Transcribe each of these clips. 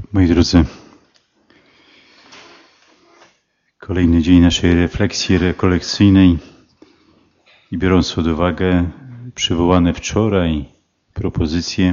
Moi drodzy, kolejny dzień naszej refleksji rekolekcyjnej i biorąc pod uwagę przywołane wczoraj propozycje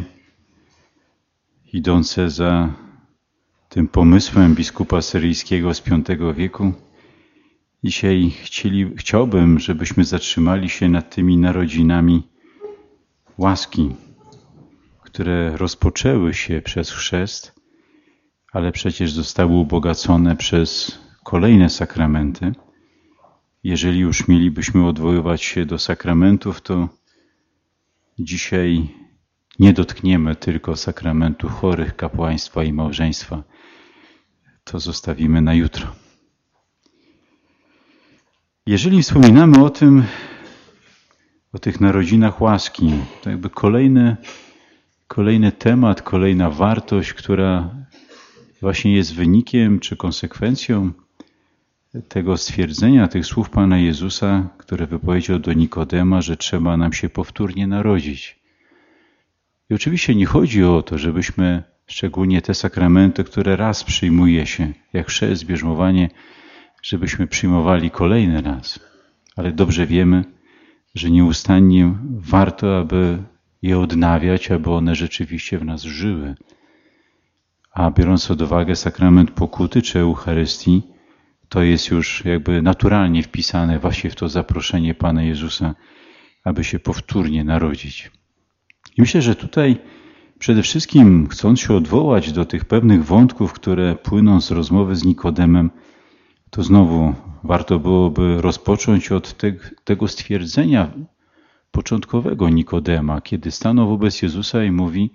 idące za tym pomysłem biskupa syryjskiego z V wieku, dzisiaj chciałbym, żebyśmy zatrzymali się nad tymi narodzinami łaski, które rozpoczęły się przez chrzest, ale przecież zostały ubogacone przez kolejne sakramenty. Jeżeli już mielibyśmy odwoływać się do sakramentów, to dzisiaj nie dotkniemy tylko sakramentu chorych, kapłaństwa i małżeństwa. To zostawimy na jutro. Jeżeli wspominamy o tych narodzinach łaski, to jakby kolejny temat, kolejna wartość, która właśnie jest wynikiem czy konsekwencją tego stwierdzenia, tych słów Pana Jezusa, które wypowiedział do Nikodema, że trzeba nam się powtórnie narodzić. I oczywiście nie chodzi o to, żebyśmy szczególnie te sakramenty, które raz przyjmuje się, jak chrzest, bierzmowanie, żebyśmy przyjmowali kolejny raz. Ale dobrze wiemy, że nieustannie warto, aby je odnawiać, aby one rzeczywiście w nas żyły. A biorąc pod uwagę sakrament pokuty czy Eucharystii, to jest już jakby naturalnie wpisane właśnie w to zaproszenie Pana Jezusa, aby się powtórnie narodzić. I myślę, że tutaj przede wszystkim, chcąc się odwołać do tych pewnych wątków, które płyną z rozmowy z Nikodemem, to znowu warto byłoby rozpocząć od tego stwierdzenia początkowego Nikodema, kiedy stanął wobec Jezusa i mówi: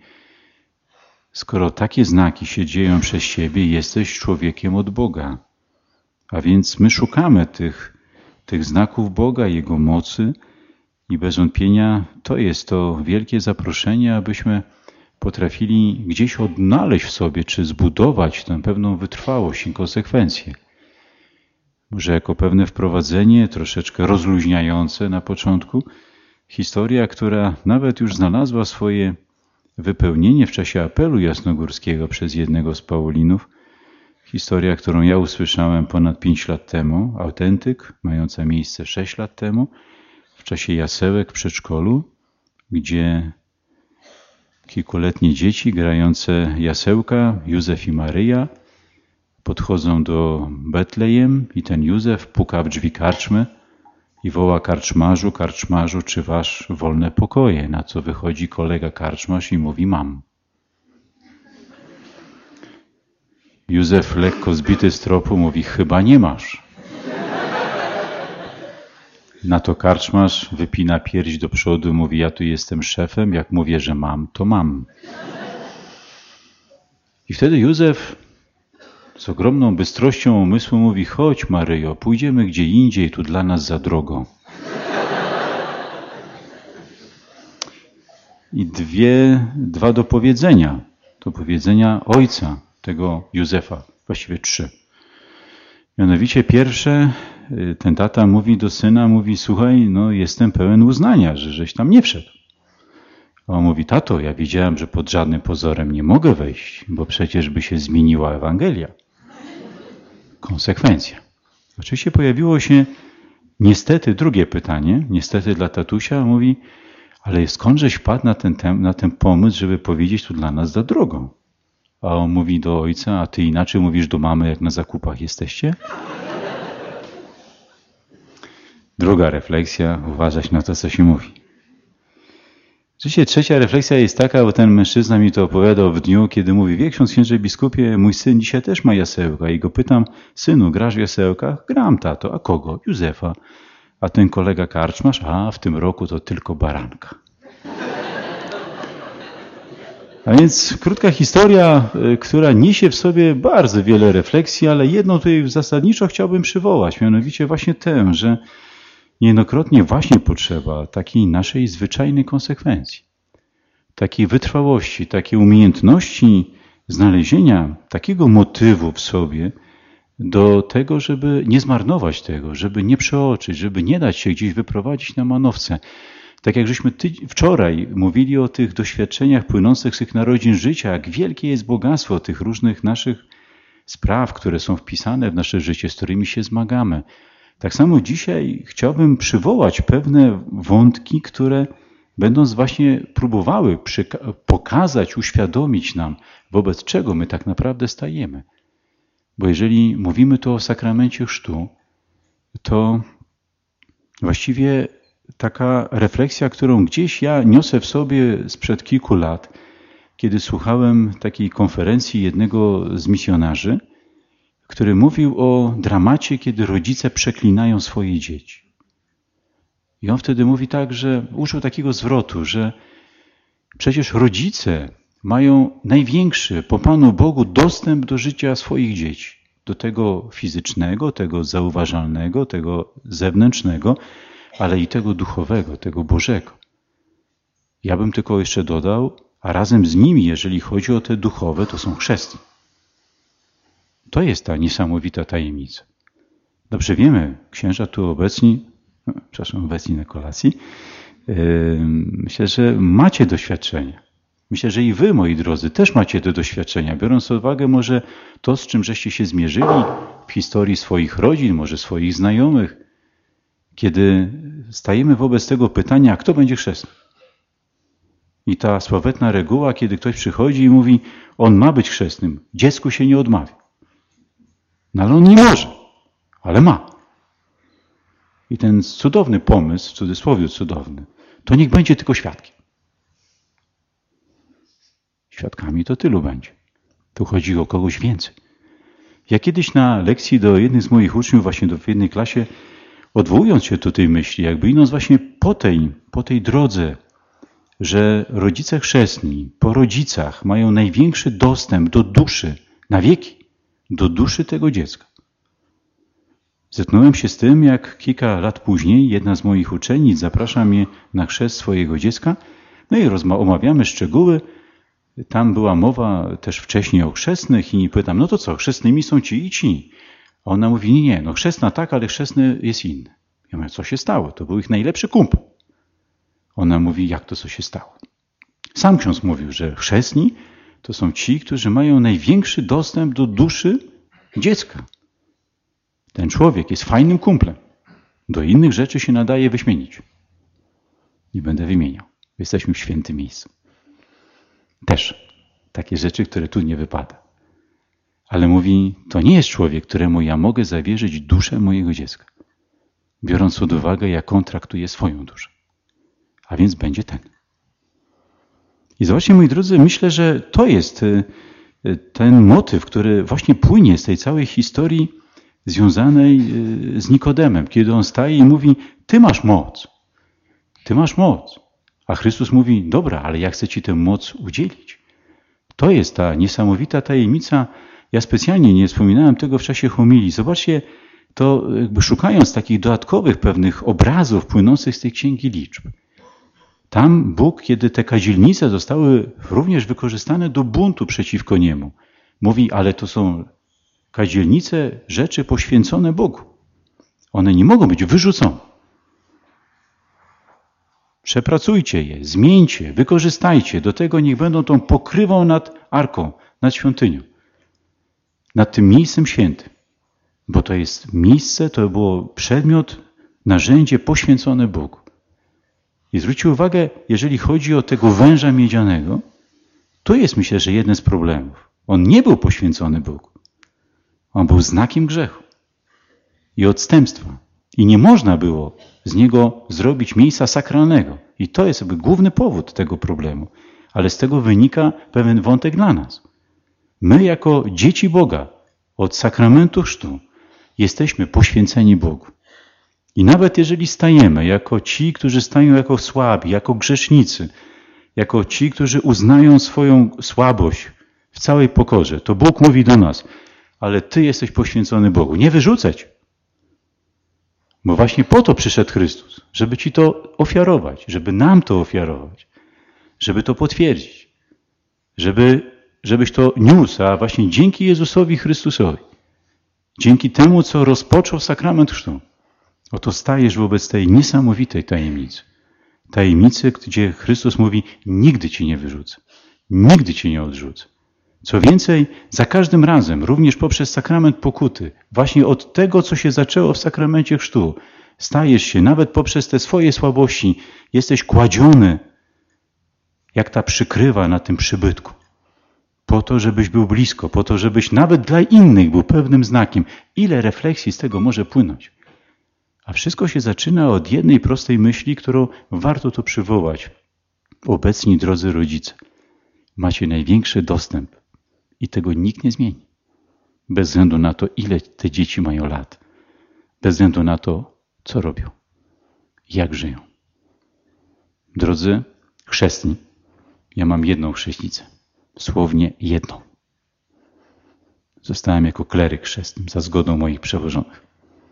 skoro takie znaki się dzieją przez Ciebie, jesteś człowiekiem od Boga. A więc my szukamy tych znaków Boga, Jego mocy i bez wątpienia to jest to wielkie zaproszenie, abyśmy potrafili gdzieś odnaleźć w sobie, czy zbudować tę pewną wytrwałość i konsekwencję. Może jako pewne wprowadzenie, troszeczkę rozluźniające na początku, historia, która nawet już znalazła swoje wypełnienie w czasie apelu jasnogórskiego przez jednego z Paulinów. Historia, którą ja usłyszałem ponad 5 lat temu, autentyk, mająca miejsce 6 lat temu, w czasie jasełek w przedszkolu, gdzie kilkuletnie dzieci grające jasełka, Józef i Maryja, podchodzą do Betlejem i ten Józef puka w drzwi karczmy i woła: karczmarzu, karczmarzu, czy wasz wolne pokoje? Na co wychodzi kolega karczmarz i mówi: mam. Józef, lekko zbity z tropu, mówi: chyba nie masz. Na to karczmarz wypina pierś do przodu, mówi: ja tu jestem szefem, jak mówię, że mam, to mam. I wtedy Józef z ogromną bystrością umysłu mówi: chodź, Maryjo, pójdziemy gdzie indziej, tu dla nas za drogo. I dwa dopowiedzenia ojca tego Józefa, właściwie 3. Mianowicie pierwsze, ten tata mówi do syna, mówi: słuchaj, no jestem pełen uznania, że żeś tam nie wszedł. A on mówi: tato, ja wiedziałem, że pod żadnym pozorem nie mogę wejść, bo przecież by się zmieniła Ewangelia. Konsekwencja. Oczywiście pojawiło się niestety drugie pytanie, niestety dla tatusia, mówi: ale skądżeś wpadł na ten pomysł, żeby powiedzieć tu dla nas za drogo? A on mówi do ojca: a ty inaczej mówisz do mamy, jak na zakupach jesteście? Druga refleksja, uważać na to, co się mówi. Oczywiście trzecia refleksja jest taka, bo ten mężczyzna mi to opowiadał w dniu, kiedy mówi: wie księże biskupie, mój syn dzisiaj też ma jasełka. I go pytam: synu, grasz w jasełkach? Gram, tato. A kogo? Józefa. A ten kolega karczmarz? A w tym roku to tylko baranka. A więc krótka historia, która niesie w sobie bardzo wiele refleksji, ale jedną tutaj zasadniczo chciałbym przywołać, mianowicie właśnie tę, że niejednokrotnie właśnie potrzeba takiej naszej zwyczajnej konsekwencji, takiej wytrwałości, takiej umiejętności znalezienia takiego motywu w sobie do tego, żeby nie zmarnować tego, żeby nie przeoczyć, żeby nie dać się gdzieś wyprowadzić na manowce. Tak jak żeśmy wczoraj mówili o tych doświadczeniach płynących z tych narodzin życia, jak wielkie jest bogactwo tych różnych naszych spraw, które są wpisane w nasze życie, z którymi się zmagamy. Tak samo dzisiaj chciałbym przywołać pewne wątki, które będąc właśnie próbowały pokazać, uświadomić nam, wobec czego my tak naprawdę stajemy. Bo jeżeli mówimy tu o sakramencie chrztu, to właściwie taka refleksja, którą gdzieś ja niosę w sobie sprzed kilku lat, kiedy słuchałem takiej konferencji jednego z misjonarzy, który mówił o dramacie, kiedy rodzice przeklinają swoje dzieci. I on wtedy mówi tak, że użył takiego zwrotu, że przecież rodzice mają największy po Panu Bogu dostęp do życia swoich dzieci. Do tego fizycznego, tego zauważalnego, tego zewnętrznego, ale i tego duchowego, tego Bożego. Ja bym tylko jeszcze dodał, a razem z nimi, jeżeli chodzi o te duchowe, to są chrzestni. To jest ta niesamowita tajemnica. Dobrze wiemy, księża tu obecni na kolacji, myślę, że macie doświadczenia. Myślę, że i wy, moi drodzy, też macie te doświadczenia, biorąc pod uwagę może to, z czym żeście się zmierzyli w historii swoich rodzin, może swoich znajomych, kiedy stajemy wobec tego pytania, kto będzie chrzestny? I ta sławetna reguła, kiedy ktoś przychodzi i mówi, on ma być chrzestnym, dziecku się nie odmawia. No ale on nie może, ale ma. I ten cudowny pomysł, w cudzysłowie cudowny, to niech będzie tylko świadkiem. Świadkami to tylu będzie. Tu chodzi o kogoś więcej. Ja kiedyś na lekcji do jednych z moich uczniów, właśnie w jednej klasie, odwołując się do tej myśli, jakby idąc właśnie po tej drodze, że rodzice chrzestni po rodzicach mają największy dostęp do duszy, na wieki, do duszy tego dziecka. Zetknąłem się z tym, jak kilka lat później jedna z moich uczennic zaprasza mnie na chrzest swojego dziecka, no i omawiamy szczegóły. Tam była mowa też wcześniej o chrzestnych i pytam, no to co, chrzestnymi są ci i ci. A ona mówi, nie, no chrzestna tak, ale chrzestny jest inny. Ja mówię, co się stało? To był ich najlepszy kumpel. Ona mówi, jak to co się stało? Sam ksiądz mówił, że chrzestni to są ci, którzy mają największy dostęp do duszy dziecka. Ten człowiek jest fajnym kumplem. Do innych rzeczy się nadaje wyśmienić. Nie będę wymieniał. Jesteśmy w świętym miejscu. Też takie rzeczy, które tu nie wypada. Ale mówi, to nie jest człowiek, któremu ja mogę zawierzyć duszę mojego dziecka. Biorąc pod uwagę, jak on traktuje swoją duszę. A więc będzie ten. I zobaczcie, moi drodzy, myślę, że to jest ten motyw, który właśnie płynie z tej całej historii związanej z Nikodemem, kiedy on staje i mówi, ty masz moc. Ty masz moc. A Chrystus mówi, dobra, ale ja chcę ci tę moc udzielić. To jest ta niesamowita tajemnica. Ja specjalnie nie wspominałem tego w czasie homilii. Zobaczcie, to jakby szukając takich dodatkowych pewnych obrazów płynących z tej księgi liczb. Tam Bóg, kiedy te kadzielnice zostały również wykorzystane do buntu przeciwko Niemu, mówi, ale to są kadzielnice rzeczy poświęcone Bogu. One nie mogą być wyrzucone. Przepracujcie je, zmieńcie, wykorzystajcie. Do tego niech będą tą pokrywą nad arką, nad świątynią. Nad tym miejscem świętym. Bo to jest miejsce, to było przedmiot, narzędzie poświęcone Bogu. I zwróćcie uwagę, jeżeli chodzi o tego węża miedzianego, to jest, myślę, że jeden z problemów. On nie był poświęcony Bogu. On był znakiem grzechu i odstępstwa. I nie można było z niego zrobić miejsca sakralnego. I to jest jakby główny powód tego problemu. Ale z tego wynika pewien wątek dla nas. My jako dzieci Boga od sakramentu chrztu jesteśmy poświęceni Bogu. I nawet jeżeli stajemy jako ci, którzy stają jako słabi, jako grzesznicy, jako ci, którzy uznają swoją słabość w całej pokorze, to Bóg mówi do nas, ale ty jesteś poświęcony Bogu. Nie wyrzucać. Bo właśnie po to przyszedł Chrystus, żeby ci to ofiarować, żeby nam to ofiarować, żeby to potwierdzić, żebyś to niósł, a właśnie dzięki Jezusowi Chrystusowi, dzięki temu, co rozpoczął sakrament chrztu, oto stajesz wobec tej niesamowitej tajemnicy. tajemnicy, gdzie Chrystus mówi, nigdy Cię nie wyrzucę, nigdy Cię nie odrzucę. Co więcej, za każdym razem, również poprzez sakrament pokuty, właśnie od tego, co się zaczęło w sakramencie chrztu, stajesz się, nawet poprzez te swoje słabości, jesteś kładziony, jak ta przykrywa na tym przybytku. Po to, żebyś był blisko, po to, żebyś nawet dla innych był pewnym znakiem. Ile refleksji z tego może płynąć? A wszystko się zaczyna od jednej prostej myśli, którą warto tu przywołać. Obecni, drodzy rodzice, macie największy dostęp i tego nikt nie zmieni. Bez względu na to, ile te dzieci mają lat. Bez względu na to, co robią. Jak żyją. Drodzy chrzestni, ja mam jedną chrzestnicę. Słownie jedną. Zostałem jako kleryk chrzestny za zgodą moich przełożonych.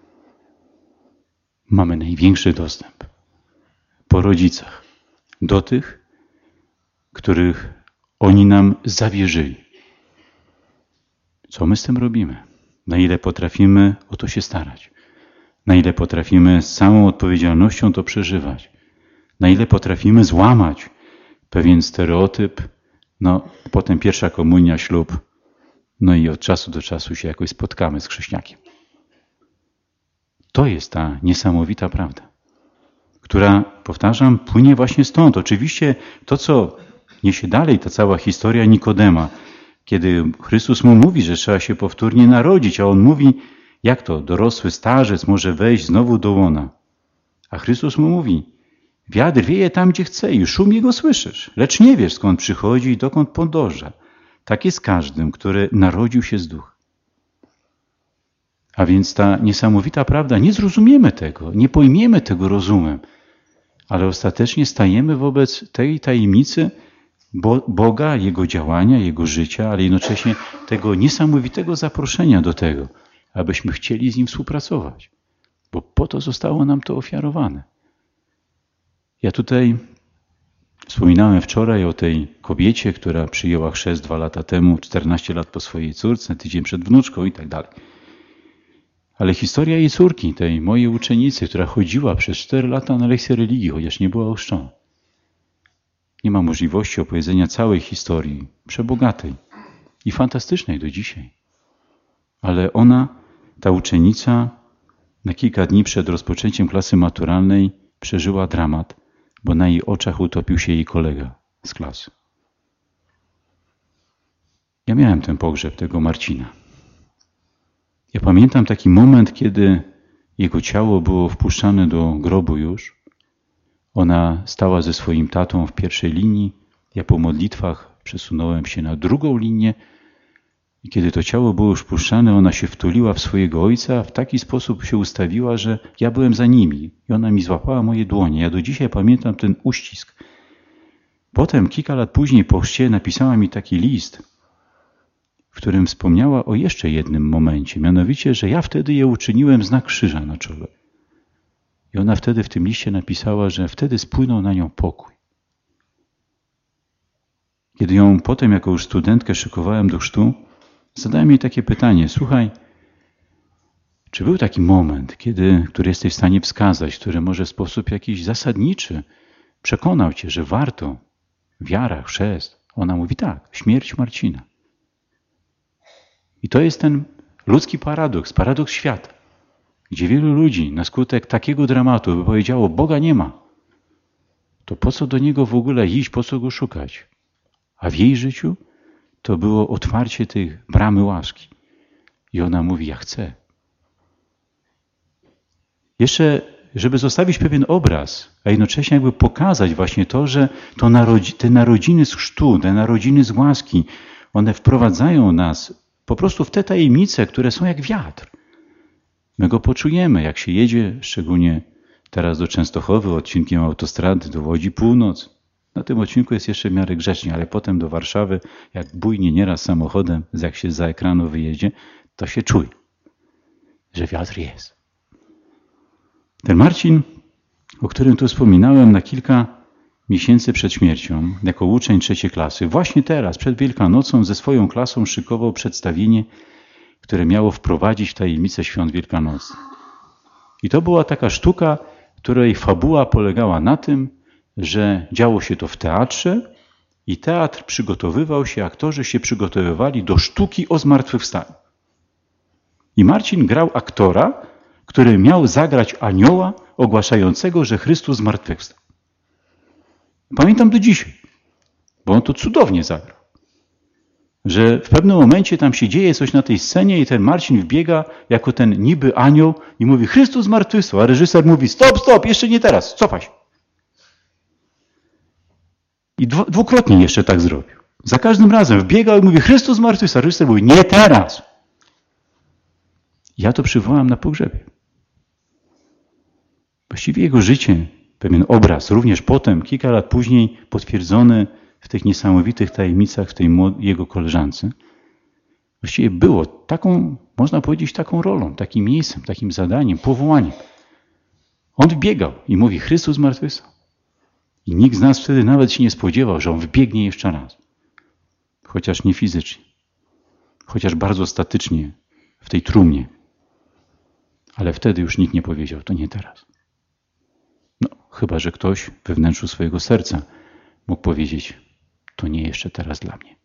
Mamy największy dostęp po rodzicach do tych, których oni nam zawierzyli. Co my z tym robimy? Na ile potrafimy o to się starać? Na ile potrafimy z całą odpowiedzialnością to przeżywać? Na ile potrafimy złamać pewien stereotyp? Potem pierwsza komunia, ślub, i od czasu do czasu się jakoś spotkamy z chrześcijakiem. To jest ta niesamowita prawda, która, powtarzam, płynie właśnie stąd. Oczywiście to, co niesie dalej, ta cała historia Nikodema, kiedy Chrystus mu mówi, że trzeba się powtórnie narodzić, a on mówi, jak to, dorosły starzec może wejść znowu do łona. A Chrystus mu mówi, wiatr wieje tam, gdzie chce i szum jego słyszysz, lecz nie wiesz, skąd przychodzi i dokąd podąża. Tak jest każdym, który narodził się z ducha. A więc ta niesamowita prawda, nie zrozumiemy tego, nie pojmiemy tego rozumem, ale ostatecznie stajemy wobec tej tajemnicy Boga, Jego działania, Jego życia, ale jednocześnie tego niesamowitego zaproszenia do tego, abyśmy chcieli z Nim współpracować, bo po to zostało nam to ofiarowane. Ja tutaj wspominałem wczoraj o tej kobiecie, która przyjęła chrzest 2 lata temu, 14 lat po swojej córce, tydzień przed wnuczką i tak dalej. Ale historia jej córki, tej mojej uczennicy, która chodziła przez 4 lata na lekcję religii, chociaż nie była ochrzczona. Nie ma możliwości opowiedzenia całej historii, przebogatej i fantastycznej do dzisiaj. Ale ona, ta uczennica, na kilka dni przed rozpoczęciem klasy maturalnej przeżyła dramat, bo na jej oczach utopił się jej kolega z klasy. Ja miałem ten pogrzeb tego Marcina. Ja pamiętam taki moment, kiedy jego ciało było wpuszczane do grobu już. Ona stała ze swoim tatą w pierwszej linii. Ja po modlitwach przesunąłem się na drugą linię. I kiedy to ciało było już wpuszczane, ona się wtuliła w swojego ojca, w taki sposób się ustawiła, że ja byłem za nimi. I ona mi złapała moje dłonie. Ja do dzisiaj pamiętam ten uścisk. Potem, kilka lat później po chrzcie napisała mi taki list, w którym wspomniała o jeszcze jednym momencie, mianowicie, że ja wtedy je uczyniłem znak krzyża na czole. I ona wtedy w tym liście napisała, że wtedy spłynął na nią pokój. Kiedy ją potem jako już studentkę szykowałem do chrztu, zadałem jej takie pytanie, słuchaj, czy był taki moment, który jesteś w stanie wskazać, który może w sposób jakiś zasadniczy przekonał cię, że warto, wiara, chrzest? Ona mówi tak, śmierć Marcina. I to jest ten ludzki paradoks świata, gdzie wielu ludzi na skutek takiego dramatu by powiedziało, Boga nie ma. To po co do Niego w ogóle iść, po co Go szukać? A w jej życiu to było otwarcie tej bramy łaski. I ona mówi, ja chcę. Jeszcze, żeby zostawić pewien obraz, a jednocześnie jakby pokazać właśnie to, że te narodziny z chrztu, te narodziny z łaski, one wprowadzają nas po prostu w te tajemnice, które są jak wiatr. My go poczujemy, jak się jedzie, szczególnie teraz do Częstochowy, odcinkiem autostrady do Łodzi Północ. Na tym odcinku jest jeszcze w miarę grzecznie, ale potem do Warszawy, jak bujnie nieraz samochodem, jak się za ekranu wyjedzie, to się czuje, że wiatr jest. Ten Marcin, o którym tu wspominałem na kilka miesięcy przed śmiercią, jako uczeń 3. klasy, właśnie teraz, przed Wielkanocą, ze swoją klasą szykował przedstawienie, które miało wprowadzić w tajemnicę świąt wielkanocnych. I to była taka sztuka, której fabuła polegała na tym, że działo się to w teatrze i teatr przygotowywał się, aktorzy się przygotowywali do sztuki o zmartwychwstaniu. I Marcin grał aktora, który miał zagrać anioła ogłaszającego, że Chrystus zmartwychwstał. Pamiętam do dzisiaj, bo on to cudownie zagrał. Że w pewnym momencie tam się dzieje coś na tej scenie i ten Marcin wbiega jako ten niby anioł i mówi: Chrystus zmartwychwstał, a reżyser mówi: stop, jeszcze nie teraz, cofaj się. I dwukrotnie jeszcze tak zrobił. Za każdym razem wbiegał i mówi: Chrystus zmartwychwstał, a reżyser mówi: nie teraz. Ja to przywołam na pogrzebie. Właściwie jego życie, pewien obraz, również potem, kilka lat później, potwierdzony w tych niesamowitych tajemnicach w tej jego koleżance, właściwie było taką, można powiedzieć, taką rolą, takim miejscem, takim zadaniem, powołaniem. On wbiegał i mówi: Chrystus zmartwychwstał. I nikt z nas wtedy nawet się nie spodziewał, że on wbiegnie jeszcze raz. Chociaż nie fizycznie. Chociaż bardzo statycznie w tej trumnie. Ale wtedy już nikt nie powiedział: to nie teraz. No, chyba że ktoś we wnętrzu swojego serca mógł powiedzieć: to nie jeszcze teraz dla mnie.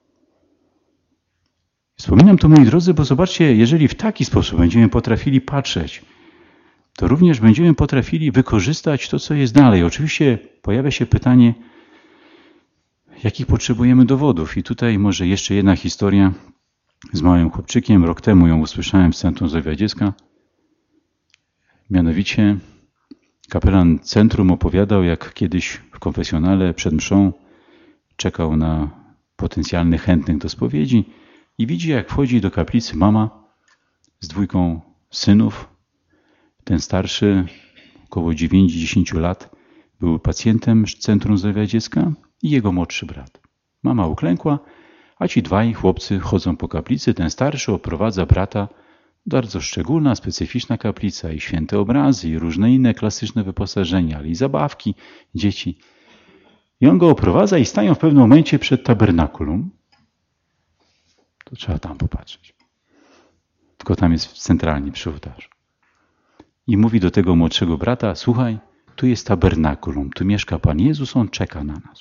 Wspominam to, moi drodzy, bo zobaczcie, jeżeli w taki sposób będziemy potrafili patrzeć, to również będziemy potrafili wykorzystać to, co jest dalej. Oczywiście pojawia się pytanie, jakich potrzebujemy dowodów. I tutaj może jeszcze jedna historia z małym chłopczykiem. Rok temu ją usłyszałem w Centrum Zdrowia Dziecka. Mianowicie kapelan centrum opowiadał, jak kiedyś w konfesjonale przed mszą czekał na potencjalnych chętnych do spowiedzi i widzi, jak wchodzi do kaplicy mama z 2 synów. Ten starszy, około 9-10 lat, był pacjentem Centrum Zdrowia Dziecka i jego młodszy brat. Mama uklękła, a ci 2 chłopcy chodzą po kaplicy. Ten starszy oprowadza brata. Bardzo szczególna, specyficzna kaplica i święte obrazy i różne inne klasyczne wyposażenia, ale i zabawki, dzieci. I on go oprowadza i stają w pewnym momencie przed tabernakulum. To trzeba tam popatrzeć. Tylko tam jest centralnie przy ołtarzu. I mówi do tego młodszego brata: słuchaj, tu jest tabernakulum, tu mieszka Pan Jezus, On czeka na nas.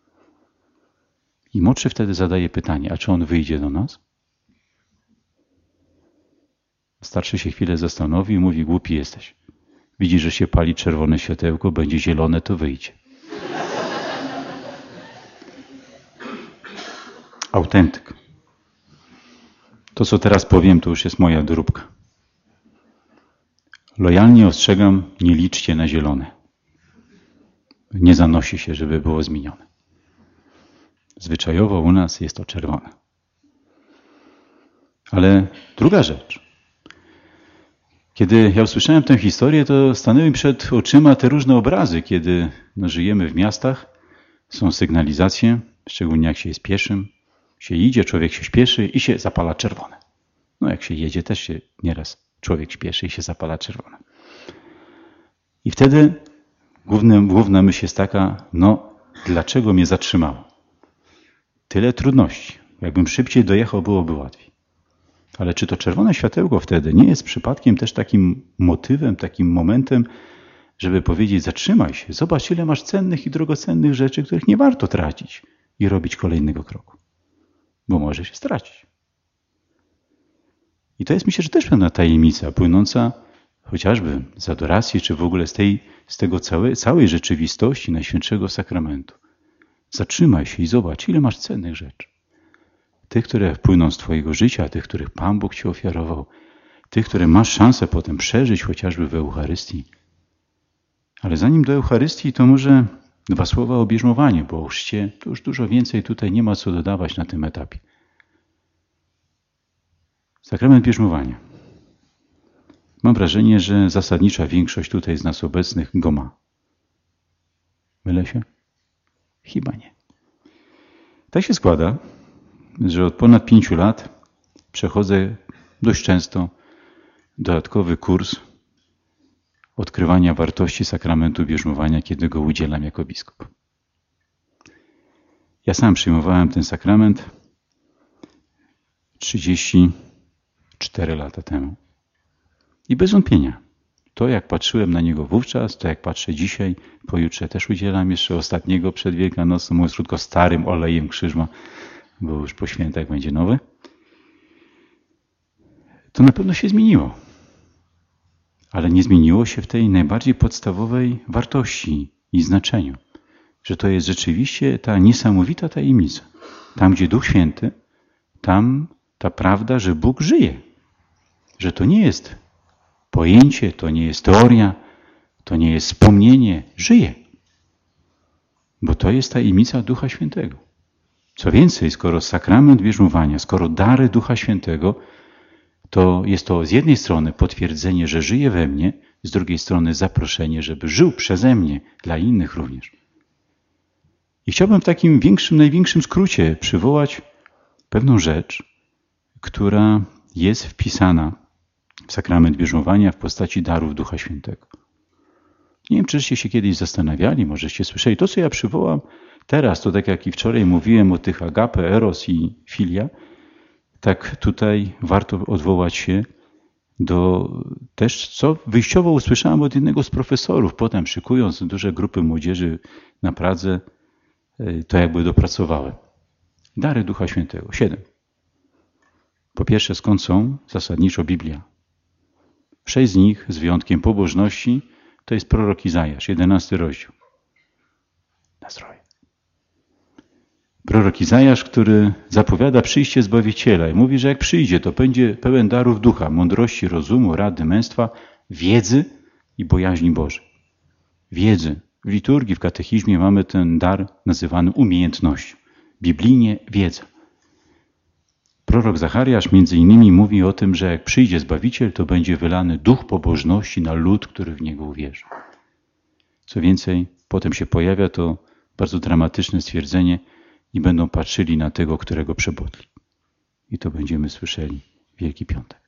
I młodszy wtedy zadaje pytanie: a czy On wyjdzie do nas? Starszy się chwilę zastanowi i mówi: głupi jesteś. Widzi, że się pali czerwone światełko, będzie zielone, to wyjdzie. Autentyk. To, co teraz powiem, to już jest moja doróbka. Lojalnie ostrzegam, nie liczcie na zielone. Nie zanosi się, żeby było zmienione. Zwyczajowo u nas jest to czerwone. Ale druga rzecz. Kiedy ja usłyszałem tę historię, to stanęły mi przed oczyma te różne obrazy, kiedy żyjemy w miastach, są sygnalizacje, szczególnie jak się jest pieszym, się idzie, człowiek się śpieszy i się zapala czerwone. No jak się jedzie, też się nieraz człowiek śpieszy i się zapala czerwone. I wtedy główna myśl jest taka: no dlaczego mnie zatrzymało? Tyle trudności. Jakbym szybciej dojechał, byłoby łatwiej. Ale czy to czerwone światełko wtedy nie jest przypadkiem też takim motywem, takim momentem, żeby powiedzieć: zatrzymaj się, zobacz, ile masz cennych i drogocennych rzeczy, których nie warto tracić i robić kolejnego kroku, bo może się stracić. I to jest, myślę, że też pewna tajemnica płynąca chociażby z adoracji, czy w ogóle z tego całej rzeczywistości Najświętszego Sakramentu. Zatrzymaj się i zobacz, ile masz cennych rzeczy. Tych, które płyną z twojego życia, tych, których Pan Bóg ci ofiarował, tych, które masz szansę potem przeżyć chociażby w Eucharystii. Ale zanim do Eucharystii, to może 2 słowa o bierzmowaniu, bo o chrzcie to już dużo więcej tutaj nie ma co dodawać na tym etapie. Sakrament bierzmowania. Mam wrażenie, że zasadnicza większość tutaj z nas obecnych go ma. Mylę się? Chyba nie. Tak się składa, że od ponad 5 lat przechodzę dość często dodatkowy kurs odkrywania wartości sakramentu bierzmowania, kiedy go udzielam jako biskup. Ja sam przyjmowałem ten sakrament 34 lata temu. I bez wątpienia To jak patrzyłem na niego wówczas, to jak patrzę dzisiaj, pojutrze też udzielam jeszcze ostatniego przed Wielkanocą, mówiąc krótko, starym olejem krzyżma, bo już po świętach będzie nowy. To na pewno się zmieniło. Ale nie zmieniło się w tej najbardziej podstawowej wartości i znaczeniu. Że to jest rzeczywiście ta niesamowita tajemnica. Tam, gdzie Duch Święty, tam ta prawda, że Bóg żyje. Że to nie jest pojęcie, to nie jest teoria, to nie jest wspomnienie. Żyje. Bo to jest tajemnica Ducha Świętego. Co więcej, skoro sakrament bierzmowania, skoro dary Ducha Świętego, to jest to z jednej strony potwierdzenie, że żyje we mnie, z drugiej strony zaproszenie, żeby żył przeze mnie, dla innych również. I chciałbym w takim największym skrócie przywołać pewną rzecz, która jest wpisana w sakrament bierzmowania w postaci darów Ducha Świętego. Nie wiem, czyście się kiedyś zastanawiali, możeście słyszeli. To, co ja przywołam teraz, to tak jak i wczoraj mówiłem o tych agape, eros i filia, tak tutaj warto odwołać się do też, co wyjściowo usłyszałem od jednego z profesorów, potem szykując duże grupy młodzieży na Pradze, to jakby dopracowałem. Dary Ducha Świętego. 7. Po pierwsze, skąd są? Zasadniczo Biblia. 6 z nich, z wyjątkiem pobożności, to jest prorok Izajasz, 11 rozdział. Na zdrowie. Prorok Izajasz, który zapowiada przyjście Zbawiciela i mówi, że jak przyjdzie, to będzie pełen darów ducha, mądrości, rozumu, rady, męstwa, wiedzy i bojaźni Bożej. Wiedzy. W liturgii, w katechizmie mamy ten dar nazywany umiejętnością. Biblijnie wiedza. Prorok Zachariasz między innymi mówi o tym, że jak przyjdzie Zbawiciel, to będzie wylany duch pobożności na lud, który w Niego uwierzy. Co więcej, potem się pojawia to bardzo dramatyczne stwierdzenie i będą patrzyli na tego, którego przebodli. I to będziemy słyszeli w Wielki Piątek.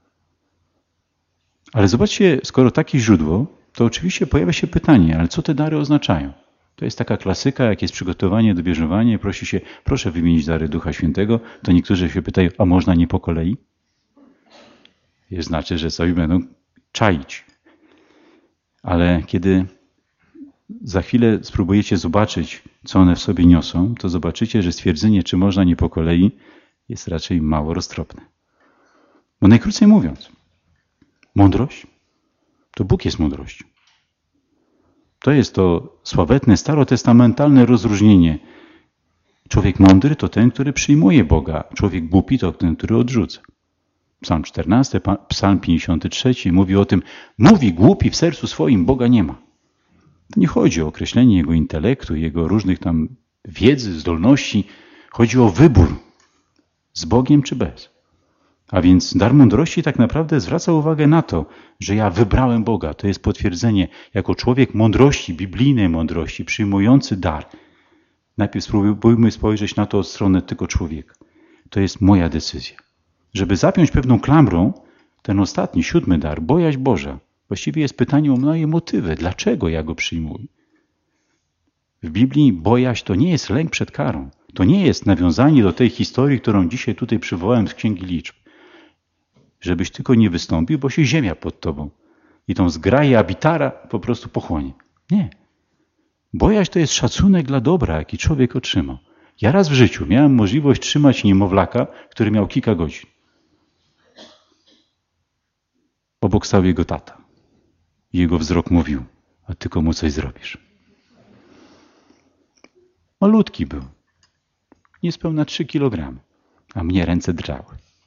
Ale zobaczcie, skoro takie źródło, to oczywiście pojawia się pytanie, ale co te dary oznaczają? To jest taka klasyka, jak jest przygotowanie do bierzmowania i prosi się, proszę wymienić dary Ducha Świętego, to niektórzy się pytają, a można nie po kolei? Znaczy, że sobie będą czaić. Ale kiedy za chwilę spróbujecie zobaczyć, co one w sobie niosą, to zobaczycie, że stwierdzenie, czy można nie po kolei, jest raczej mało roztropne. Bo najkrócej mówiąc, mądrość to Bóg jest mądrością. To jest to sławetne, starotestamentalne rozróżnienie. Człowiek mądry to ten, który przyjmuje Boga. Człowiek głupi to ten, który odrzuca. Psalm 14, Psalm 53 mówi o tym, mówi głupi w sercu swoim, Boga nie ma. To nie chodzi o określenie jego intelektu, jego różnych tam wiedzy, zdolności. Chodzi o wybór z Bogiem czy bez. A więc dar mądrości tak naprawdę zwraca uwagę na to, że ja wybrałem Boga. To jest potwierdzenie jako człowiek mądrości, biblijnej mądrości, przyjmujący dar. Najpierw spróbujmy spojrzeć na to od strony tego człowieka. To jest moja decyzja. Żeby zapiąć pewną klamrą ten ostatni, 7 dar, bojaźń Boża. Właściwie jest pytanie o moje motywy. Dlaczego ja go przyjmuję? W Biblii bojaźń to nie jest lęk przed karą. To nie jest nawiązanie do tej historii, którą dzisiaj tutaj przywołałem z Księgi Liczb. Żebyś tylko nie wystąpił, bo się ziemia pod tobą i tą zgraję Abitara po prostu pochłonie. Nie. Bojaźń to jest szacunek dla dobra, jaki człowiek otrzymał. Ja raz w życiu miałem możliwość trzymać niemowlaka, który miał kilka godzin. Obok stał jego tata. Jego wzrok mówił, a ty komu coś zrobisz. Malutki był. Niespełna 3 kg, a mnie ręce drżały.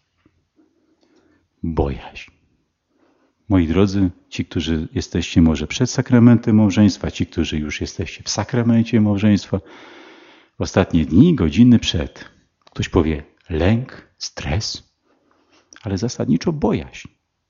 Bojaźń. Moi drodzy, ci, którzy jesteście może przed sakramentem małżeństwa, ci, którzy już jesteście w sakramencie małżeństwa, ostatnie dni, godziny przed. Ktoś powie lęk, stres, ale zasadniczo bojaźń.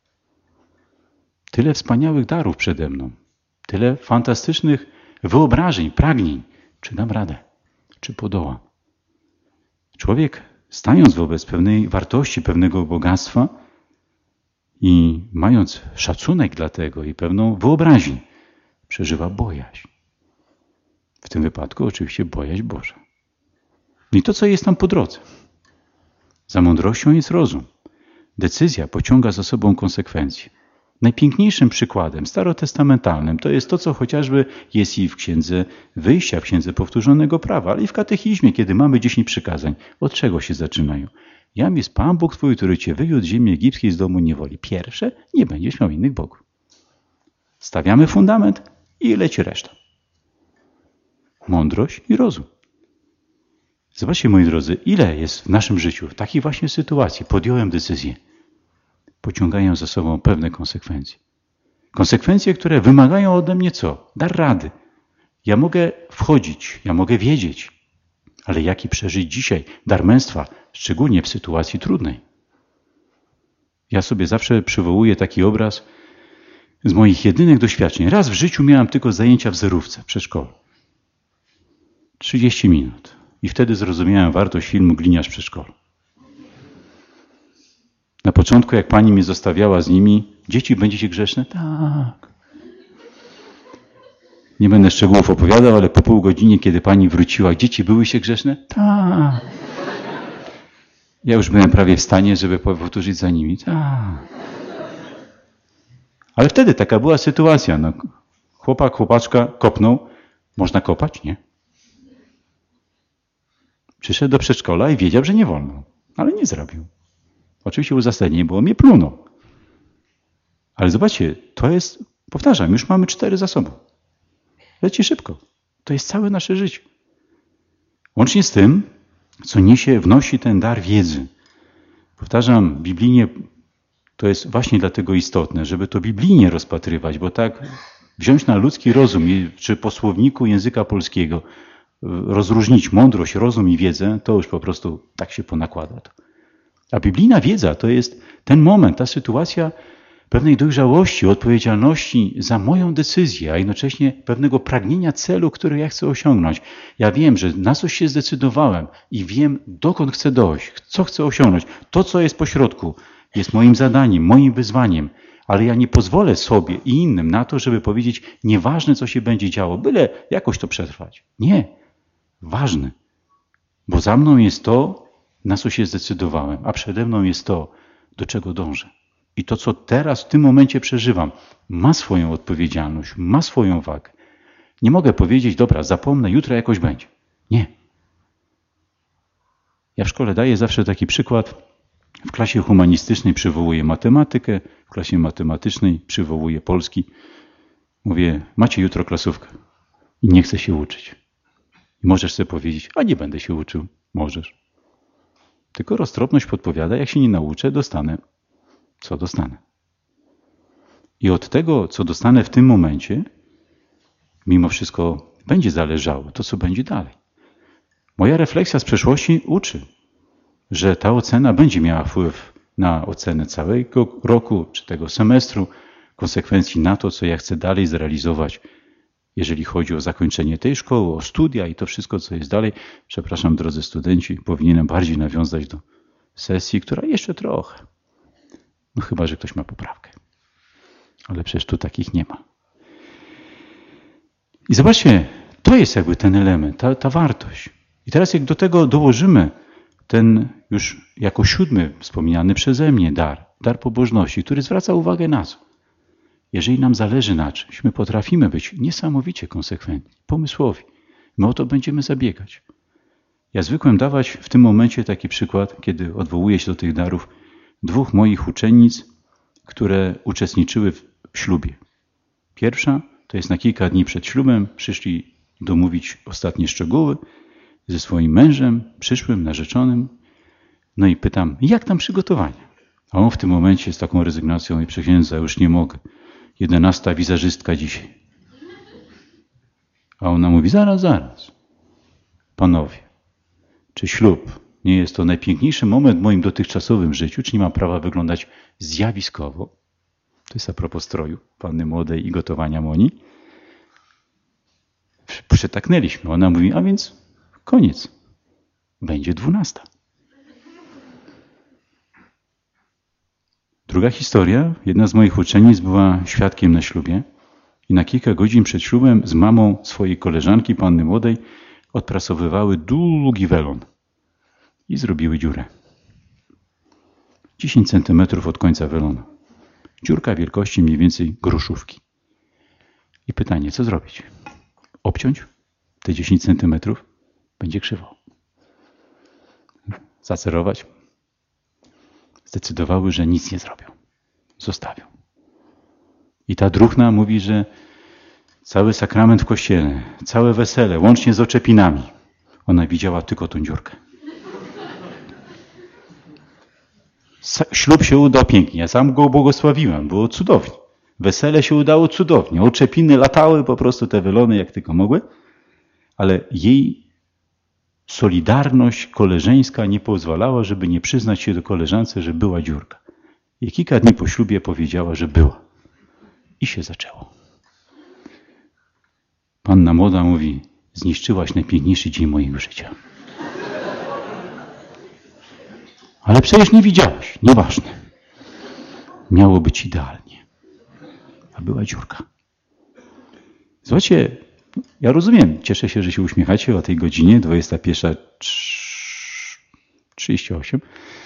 Tyle wspaniałych darów przede mną, tyle fantastycznych wyobrażeń, pragnień. Czy dam radę? Czy podołam? Człowiek, stając wobec pewnej wartości, pewnego bogactwa i mając szacunek dla tego i pewną wyobraźnię, przeżywa bojaźń. W tym wypadku oczywiście bojaźń Boża. I to, co jest tam po drodze. Za mądrością jest rozum. Decyzja pociąga za sobą konsekwencje. Najpiękniejszym przykładem starotestamentalnym to jest to, co chociażby jest i w Księdze Wyjścia, w Księdze Powtórzonego Prawa, ale i w Katechizmie, kiedy mamy 10 przykazań. Od czego się zaczynają? Jam jest Pan Bóg Twój, który Cię wywiódł z ziemi egipskiej z domu niewoli. Pierwsze, nie będziesz miał innych bogów. Stawiamy fundament i leci reszta. Mądrość i rozum. Zobaczcie, moi drodzy, ile jest w naszym życiu takich właśnie sytuacji. Podjąłem decyzję. Pociągają za sobą pewne konsekwencje. Konsekwencje, które wymagają ode mnie co? Dar rady. Ja mogę wchodzić, ja mogę wiedzieć, ale jaki przeżyć dzisiaj dar męstwa, szczególnie w sytuacji trudnej. Ja sobie zawsze przywołuję taki obraz z moich jedynych doświadczeń. Raz w życiu miałem tylko zajęcia w zerówce, w przedszkolu. 30 minut. I wtedy zrozumiałem wartość filmu Gliniarz w przedszkolu. Na początku, jak pani mnie zostawiała z nimi, dzieci, będziecie grzeszne? Tak. Nie będę szczegółów opowiadał, ale po pół godzinie, kiedy pani wróciła, dzieci byłyście grzeszne? Tak. Ja już byłem prawie w stanie, żeby powtórzyć za nimi. Tak. Ale wtedy taka była sytuacja. No, chłopak, chłopaczka kopnął. Można kopać? Nie. Przyszedł do przedszkola i wiedział, że nie wolno. Ale nie zrobił. Oczywiście uzasadnienie było, mnie plunął. Ale zobaczcie, to jest, powtarzam, już mamy 4 za sobą. Leci szybko. To jest całe nasze życie. Łącznie z tym, co wnosi ten dar wiedzy. Powtarzam, biblijnie to jest właśnie dlatego istotne, żeby to biblijnie rozpatrywać, bo tak wziąć na ludzki rozum, czy po słowniku języka polskiego rozróżnić mądrość, rozum i wiedzę, to już po prostu tak się ponakłada to. A biblijna wiedza to jest ten moment, ta sytuacja pewnej dojrzałości, odpowiedzialności za moją decyzję, a jednocześnie pewnego pragnienia celu, który ja chcę osiągnąć. Ja wiem, że na coś się zdecydowałem i wiem, dokąd chcę dojść, co chcę osiągnąć. To, co jest pośrodku, jest moim zadaniem, moim wyzwaniem, ale ja nie pozwolę sobie i innym na to, żeby powiedzieć, nieważne, co się będzie działo, byle jakoś to przetrwać. Nie. Ważne. Bo za mną jest to, na co się zdecydowałem, a przede mną jest to, do czego dążę. I to, co teraz w tym momencie przeżywam, ma swoją odpowiedzialność, ma swoją wagę. Nie mogę powiedzieć, dobra, zapomnę, jutro jakoś będzie. Nie. Ja w szkole daję zawsze taki przykład. W klasie humanistycznej przywołuję matematykę, w klasie matematycznej przywołuję polski. Mówię, macie jutro klasówkę i nie chcę się uczyć. I możesz sobie powiedzieć, a nie będę się uczył. Możesz. Tylko roztropność podpowiada, jak się nie nauczę, dostanę, co dostanę. I od tego, co dostanę w tym momencie, mimo wszystko będzie zależało to, co będzie dalej. Moja refleksja z przeszłości uczy, że ta ocena będzie miała wpływ na ocenę całego roku, czy tego semestru, konsekwencji na to, co ja chcę dalej zrealizować, jeżeli chodzi o zakończenie tej szkoły, o studia i to wszystko, co jest dalej. Przepraszam, drodzy studenci, powinienem bardziej nawiązać do sesji, która jeszcze trochę. No chyba, że ktoś ma poprawkę. Ale przecież tu takich nie ma. I zobaczcie, to jest jakby ten element, ta wartość. I teraz jak do tego dołożymy ten już jako 7 wspomniany przeze mnie dar pobożności, który zwraca uwagę na co? Jeżeli nam zależy na czymś, my potrafimy być niesamowicie konsekwentni, pomysłowi. My o to będziemy zabiegać. Ja zwykłem dawać w tym momencie taki przykład, kiedy odwołuję się do tych darów, 2 moich uczennic, które uczestniczyły w ślubie. Pierwsza to jest na kilka dni przed ślubem, przyszli domówić ostatnie szczegóły ze swoim mężem, przyszłym, narzeczonym. No i pytam, jak tam przygotowania? A on w tym momencie z taką rezygnacją i księdza, już nie mogę. 11 wizerzystka dzisiaj. A ona mówi, zaraz. Panowie, czy ślub nie jest to najpiękniejszy moment w moim dotychczasowym życiu? Czy nie mam prawa wyglądać zjawiskowo? To jest a propos stroju panny młodej i gotowania Moni. Przytaknęliśmy. Ona mówi, a więc koniec. Będzie 12. Druga historia. Jedna z moich uczennic była świadkiem na ślubie i na kilka godzin przed ślubem z mamą swojej koleżanki, panny młodej, odprasowywały długi welon i zrobiły dziurę. 10 centymetrów od końca welonu. Dziurka wielkości mniej więcej groszówki. I pytanie, co zrobić? Obciąć te 10 centymetrów? Będzie krzywo. Zacerować? Zdecydowały, że nic nie zrobią. Zostawią. I ta druhna mówi, że cały sakrament w kościele, całe wesele, łącznie z oczepinami, ona widziała tylko tą dziurkę. Ślub się udał pięknie. Ja sam go błogosławiłem. Było cudownie. Wesele się udało cudownie. Oczepiny latały po prostu te wylone jak tylko mogły. Ale jej solidarność koleżeńska nie pozwalała, żeby nie przyznać się do koleżance, że była dziurka. I kilka dni po ślubie powiedziała, że była. I się zaczęło. Panna młoda mówi, zniszczyłaś najpiękniejszy dzień mojego życia. Ale przecież nie widziałeś. Nieważne. Miało być idealnie. A była dziurka. Zobaczcie, ja rozumiem. Cieszę się, że się uśmiechacie o tej godzinie 21:38.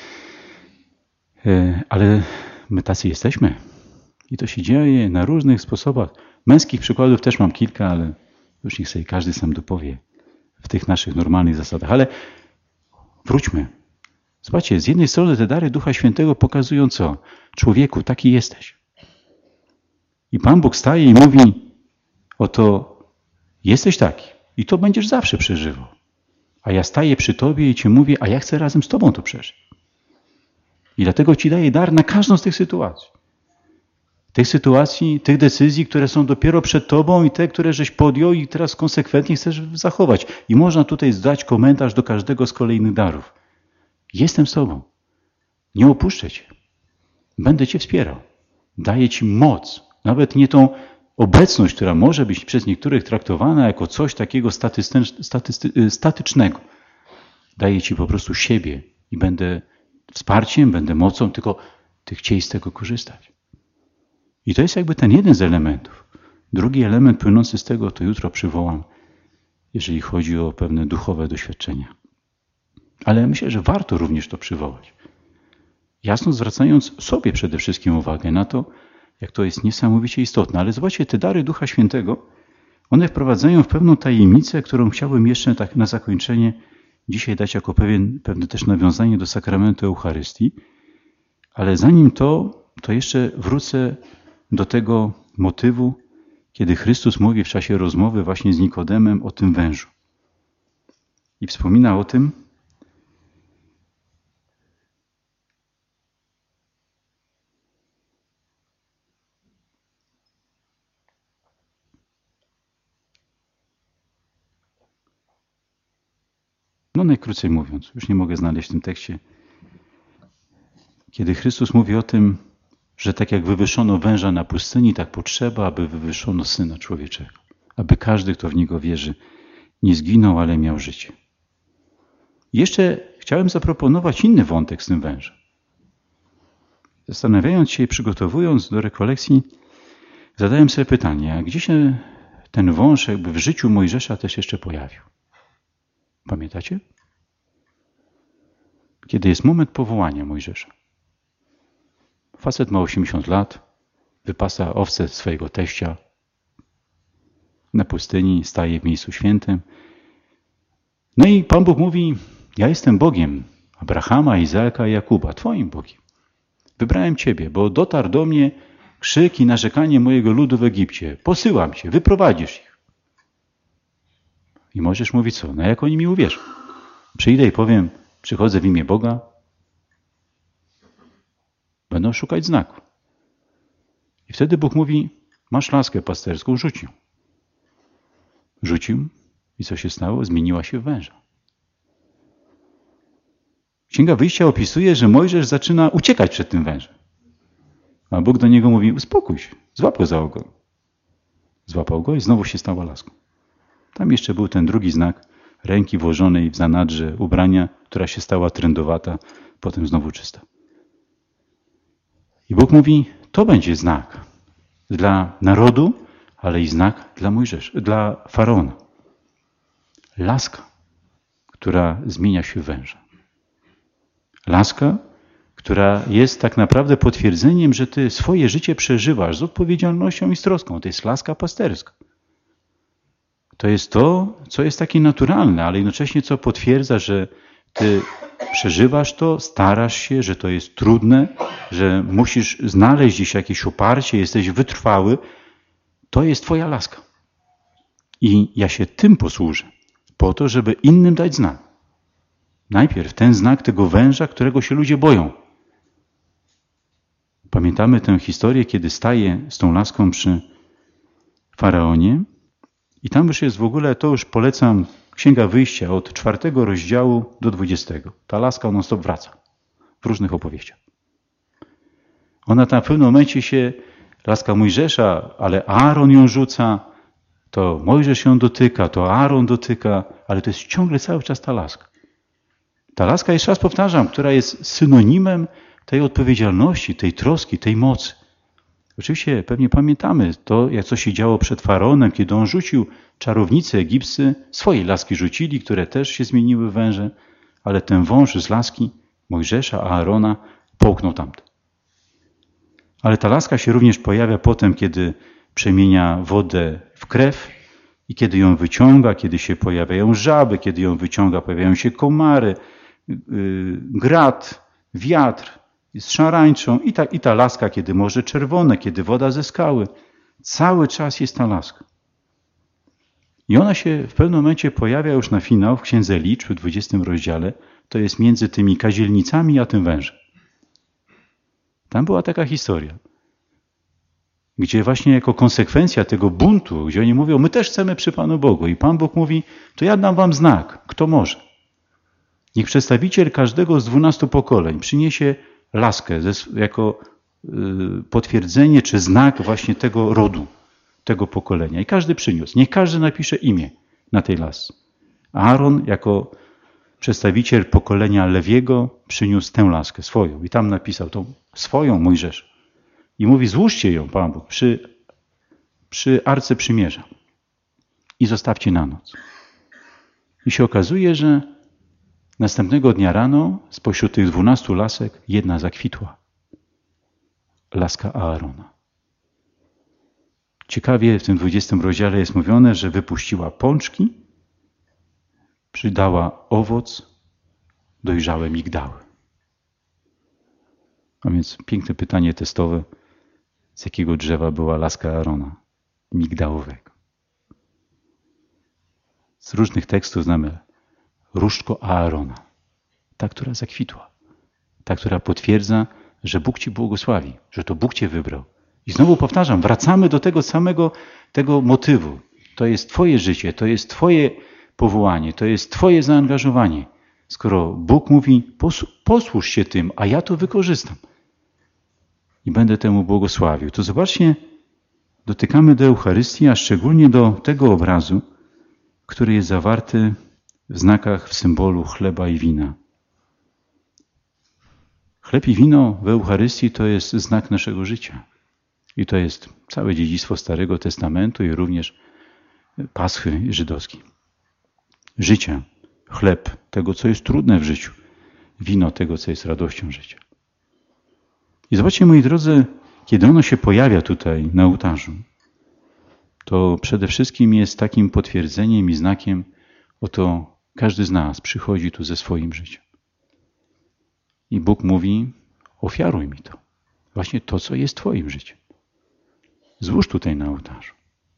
Ale my tacy jesteśmy. I to się dzieje na różnych sposobach. Męskich przykładów też mam kilka, ale już niech sobie każdy sam dopowie w tych naszych normalnych zasadach. Ale wróćmy. Zobaczcie, z jednej strony te dary Ducha Świętego pokazują co? Człowieku, taki jesteś. I Pan Bóg staje i mówi, oto jesteś taki i to będziesz zawsze przeżywał. A ja staję przy Tobie i Ci mówię, a ja chcę razem z Tobą to przeżyć. I dlatego Ci daję dar na każdą z tych sytuacji. Tych sytuacji, tych decyzji, które są dopiero przed Tobą i te, które żeś podjął i teraz konsekwentnie chcesz zachować. I można tutaj zdać komentarz do każdego z kolejnych darów. Jestem z Tobą. Nie opuszczę Cię. Będę Cię wspierał. Daję Ci moc. Nawet nie tą obecność, która może być przez niektórych traktowana jako coś takiego statycznego. Daję Ci po prostu siebie i będę wsparciem, będę mocą, tylko Ty chciej z tego korzystać. I to jest jakby ten jeden z elementów. Drugi element płynący z tego, to jutro przywołam, jeżeli chodzi o pewne duchowe doświadczenia. Ale myślę, że warto również to przywołać. Jasno zwracając sobie przede wszystkim uwagę na to, jak to jest niesamowicie istotne. Ale zobaczcie, te dary Ducha Świętego, one wprowadzają w pewną tajemnicę, którą chciałbym jeszcze tak na zakończenie dzisiaj dać jako pewne też nawiązanie do sakramentu Eucharystii. Ale zanim to jeszcze wrócę do tego motywu, kiedy Chrystus mówi w czasie rozmowy właśnie z Nikodemem o tym wężu. I wspomina o tym, najkrócej mówiąc, już nie mogę znaleźć w tym tekście, kiedy Chrystus mówi o tym, że tak jak wywyższono węża na pustyni, tak potrzeba, aby wywyższono Syna Człowieczego. Aby każdy, kto w Niego wierzy, nie zginął, ale miał życie. I jeszcze chciałem zaproponować inny wątek z tym wężem. Zastanawiając się i przygotowując do rekolekcji, zadałem sobie pytanie, a gdzie się ten wąż jakby w życiu Mojżesza też jeszcze pojawił? Pamiętacie? Kiedy jest moment powołania Mojżesza. Facet ma 80 lat, wypasa owce swojego teścia na pustyni, staje w miejscu świętym. No i Pan Bóg mówi, ja jestem Bogiem Abrahama, Izaaka i Jakuba, Twoim Bogiem. Wybrałem Ciebie, bo dotarł do mnie krzyk i narzekanie mojego ludu w Egipcie. Posyłam Cię, wyprowadzisz ich. I możesz mówić co? No jak oni mi uwierzą? Przyjdę i powiem, przychodzę w imię Boga, będą szukać znaku. I wtedy Bóg mówi, masz laskę pasterską, rzuć ją. Rzucił i co się stało? Zmieniła się w węża. Księga Wyjścia opisuje, że Mojżesz zaczyna uciekać przed tym wężem. A Bóg do niego mówi, uspokój się, złap go za ogon. Złapał go i znowu się stała laską. Tam jeszcze był ten drugi znak ręki włożonej w zanadrze ubrania, która się stała trędowata, potem znowu czysta. I Bóg mówi, to będzie znak dla narodu, ale i znak dla Mojżesza, dla Faraona. Laska, która zmienia się w węża. Laska, która jest tak naprawdę potwierdzeniem, że ty swoje życie przeżywasz z odpowiedzialnością i z troską. To jest łaska pasterska. To jest to, co jest takie naturalne, ale jednocześnie co potwierdza, że ty przeżywasz to, starasz się, że to jest trudne, że musisz znaleźć gdzieś jakieś oparcie, jesteś wytrwały. To jest twoja łaska. I ja się tym posłużę, po to, żeby innym dać znak. Najpierw ten znak tego węża, którego się ludzie boją. Pamiętamy tę historię, kiedy staje z tą laską przy Faraonie i tam już jest w ogóle, to już polecam, Księga Wyjścia od 4 rozdziału do 20. Ta laska non stop wraca w różnych opowieściach. Ona tam w pewnym momencie się, laska Mojżesza, ale Aaron ją rzuca, to Mojżesz ją dotyka, to Aaron dotyka, ale to jest ciągle cały czas ta laska. Ta laska, jeszcze raz powtarzam, która jest synonimem tej odpowiedzialności, tej troski, tej mocy. Oczywiście pewnie pamiętamy to, jak co się działo przed Faraonem, kiedy on rzucił czarownicy egipscy, swoje laski rzucili, które też się zmieniły w węże, ale ten wąż z laski Mojżesza, Aarona połknął tamten. Ale ta laska się również pojawia potem, kiedy przemienia wodę w krew i kiedy ją wyciąga, kiedy się pojawiają żaby, kiedy ją wyciąga, pojawiają się komary, grad, wiatr z szarańczą i ta laska, kiedy morze czerwone, kiedy woda ze skały. Cały czas jest ta laska. I ona się w pewnym momencie pojawia już na finał w Księdze Liczb w 20 rozdziale. To jest między tymi kazielnicami a tym wężem. Tam była taka historia, gdzie właśnie jako konsekwencja tego buntu, gdzie oni mówią, my też chcemy przy Panu Bogu. I Pan Bóg mówi, to ja dam wam znak, kto może. Niech przedstawiciel każdego z 12 pokoleń przyniesie laskę jako potwierdzenie czy znak właśnie tego rodu, tego pokolenia. I każdy przyniósł. Niech każdy napisze imię na tej lasce. Aaron jako przedstawiciel pokolenia Lewiego przyniósł tę laskę swoją. I tam napisał tą swoją Mojżesz. I mówi, złóżcie ją, Pan Bóg, przy Arce Przymierza i zostawcie na noc. I się okazuje, że następnego dnia rano spośród tych 12 lasek jedna zakwitła. Laska Aarona. Ciekawie w tym 20 rozdziale jest mówione, że wypuściła pączki, przydała owoc, dojrzałe migdały. A więc piękne pytanie testowe, z jakiego drzewa była laska Aarona? Migdałowego. Z różnych tekstów znamy różdżko Aarona. Ta, która zakwitła. Ta, która potwierdza, że Bóg ci błogosławi, że to Bóg cię wybrał. I znowu powtarzam, wracamy do tego samego tego motywu. To jest twoje życie, to jest twoje powołanie, to jest twoje zaangażowanie. Skoro Bóg mówi, posłuż się tym, a ja to wykorzystam i będę temu błogosławił. To zobaczcie, dotykamy do Eucharystii, a szczególnie do tego obrazu, który jest zawarty w znakach, w symbolu chleba i wina. Chleb i wino w Eucharystii to jest znak naszego życia. I to jest całe dziedzictwo Starego Testamentu i również Paschy żydowskiej. Życia, chleb tego, co jest trudne w życiu, wino tego, co jest radością życia. I zobaczcie, moi drodzy, kiedy ono się pojawia tutaj na ołtarzu, to przede wszystkim jest takim potwierdzeniem i znakiem, oto każdy z nas przychodzi tu ze swoim życiem. I Bóg mówi, ofiaruj mi to. Właśnie to, co jest twoim życiem. Złóż tutaj na ołtarzu.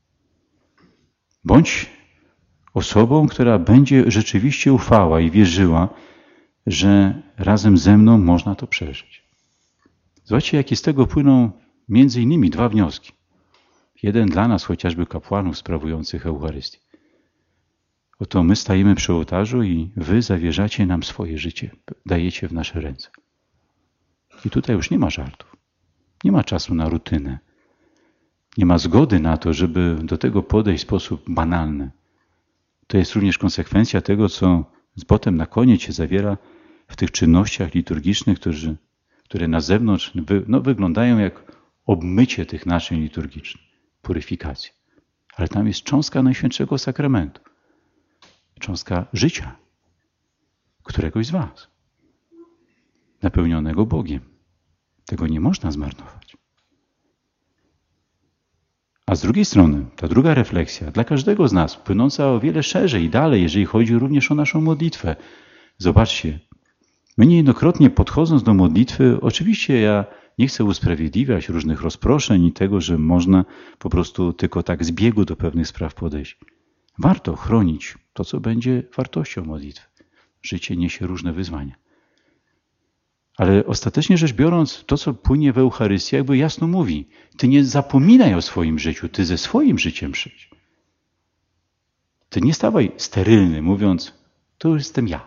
Bądź osobą, która będzie rzeczywiście ufała i wierzyła, że razem ze mną można to przeżyć. Zobaczcie, jakie z tego płyną między innymi 2 wnioski. Jeden dla nas, chociażby kapłanów sprawujących Eucharystię. Oto my stajemy przy ołtarzu i wy zawierzacie nam swoje życie, dajecie w nasze ręce. I tutaj już nie ma żartów. Nie ma czasu na rutynę. Nie ma zgody na to, żeby do tego podejść w sposób banalny. To jest również konsekwencja tego, co potem na koniec się zawiera w tych czynnościach liturgicznych, które na zewnątrz wyglądają jak obmycie tych naczyń liturgicznych, puryfikacja. Ale tam jest cząstka Najświętszego Sakramentu. Cząstka życia któregoś z was. napełnionego Bogiem. Tego nie można zmarnować. A z drugiej strony, ta druga refleksja, dla każdego z nas, płynąca o wiele szerzej i dalej, jeżeli chodzi również o naszą modlitwę. Zobaczcie, my niejednokrotnie podchodząc do modlitwy, oczywiście ja nie chcę usprawiedliwiać różnych rozproszeń i tego, że można po prostu tylko tak z biegu do pewnych spraw podejść. Warto chronić to, co będzie wartością modlitwy. Życie niesie różne wyzwania. Ale ostatecznie rzecz biorąc, to, co płynie w Eucharystii, jakby jasno mówi, ty nie zapominaj o swoim życiu, ty ze swoim życiem przyjdź. Ty nie stawaj sterylny, mówiąc, to już jestem ja.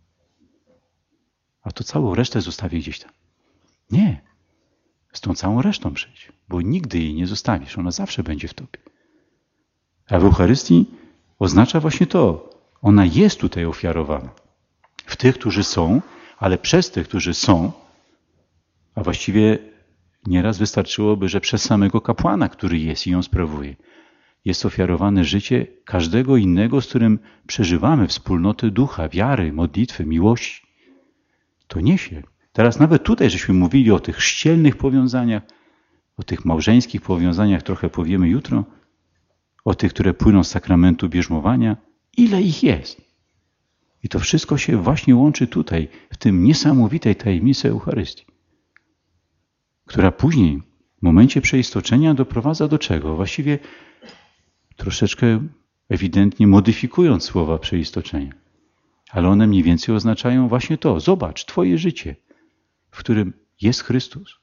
A to całą resztę zostawię gdzieś tam. Nie. Z tą całą resztą przyjdź, bo nigdy jej nie zostawisz. Ona zawsze będzie w tobie. A w Eucharystii oznacza właśnie to. Ona jest tutaj ofiarowana. W tych, którzy są, ale przez tych, którzy są, a właściwie nieraz wystarczyłoby, że przez samego kapłana, który jest i ją sprawuje, jest ofiarowane życie każdego innego, z którym przeżywamy wspólnotę ducha, wiary, modlitwy, miłości. To niesie. Teraz nawet tutaj, żeśmy mówili o tych chrzcielnych powiązaniach, o tych małżeńskich powiązaniach, trochę powiemy jutro, o tych, które płyną z sakramentu bierzmowania. Ile ich jest? I to wszystko się właśnie łączy tutaj, w tym niesamowitej tajemnicy Eucharystii, która później, w momencie przeistoczenia, doprowadza do czego? Właściwie troszeczkę ewidentnie modyfikując słowa przeistoczenia. Ale one mniej więcej oznaczają właśnie to. Zobacz, twoje życie, w którym jest Chrystus.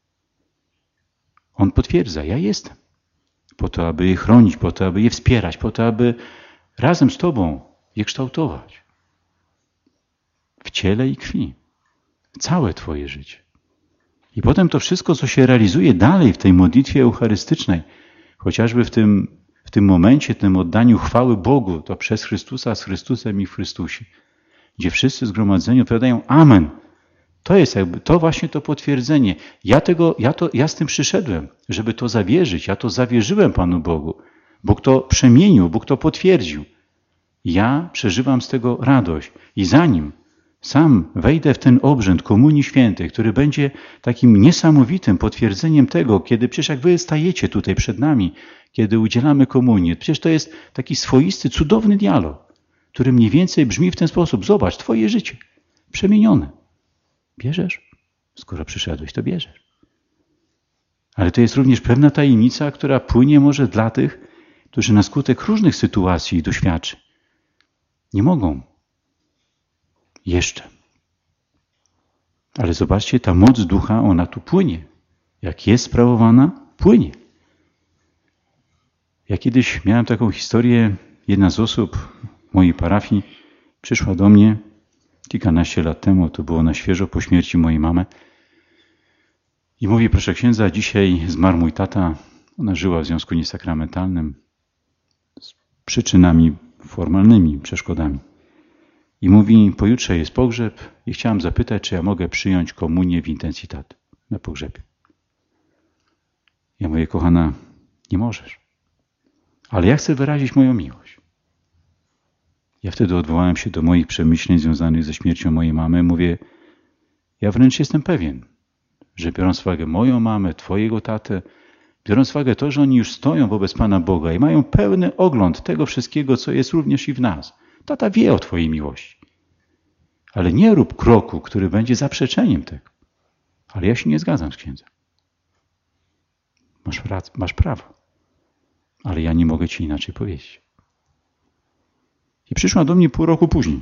On potwierdza, ja jestem. Po to, aby je chronić, po to, aby je wspierać, po to, aby razem z tobą je kształtować. W ciele i krwi. Całe twoje życie. I potem to wszystko, co się realizuje dalej w tej modlitwie eucharystycznej, chociażby w tym momencie, tym oddaniu chwały Bogu, to przez Chrystusa, z Chrystusem i w Chrystusie, gdzie wszyscy zgromadzeni odpowiadają Amen. To jest to właśnie to potwierdzenie. Ja z tym przyszedłem, żeby to zawierzyć. Ja to zawierzyłem Panu Bogu. Bóg to przemienił, Bóg to potwierdził. Ja przeżywam z tego radość. I zanim sam wejdę w ten obrzęd Komunii Świętej, który będzie takim niesamowitym potwierdzeniem tego, kiedy przecież jak wy stajecie tutaj przed nami, kiedy udzielamy komunii, przecież to jest taki swoisty, cudowny dialog, który mniej więcej brzmi w ten sposób. Zobacz, twoje życie przemienione. Bierzesz? Skoro przyszedłeś, to bierzesz. Ale to jest również pewna tajemnica, która płynie może dla tych, którzy na skutek różnych sytuacji i doświadczeń nie mogą jeszcze. Ale zobaczcie, ta moc ducha, ona tu płynie. Jak jest sprawowana, płynie. Ja kiedyś miałem taką historię, jedna z osób mojej parafii przyszła do mnie kilkanaście lat temu, to było na świeżo po śmierci mojej mamy. I mówi, proszę księdza, dzisiaj zmarł mój tata, ona żyła w związku niesakramentalnym, z przyczynami formalnymi, przeszkodami. I mówi, pojutrze jest pogrzeb i chciałam zapytać, czy ja mogę przyjąć komunię w intensitate na pogrzebie. Ja mówię, kochana, nie możesz. Ale ja chcę wyrazić moją miłość. Ja wtedy odwołałem się do moich przemyśleń związanych ze śmiercią mojej mamy. Mówię, ja wręcz jestem pewien, że biorąc uwagę moją mamę, twojego tatę, biorąc uwagę to, że oni już stoją wobec Pana Boga i mają pełny ogląd tego wszystkiego, co jest również i w nas. Tata wie o twojej miłości. Ale nie rób kroku, który będzie zaprzeczeniem tego. Ale ja się nie zgadzam z księdzem. Masz prawo. Ale ja nie mogę ci inaczej powiedzieć. I przyszła do mnie pół roku później.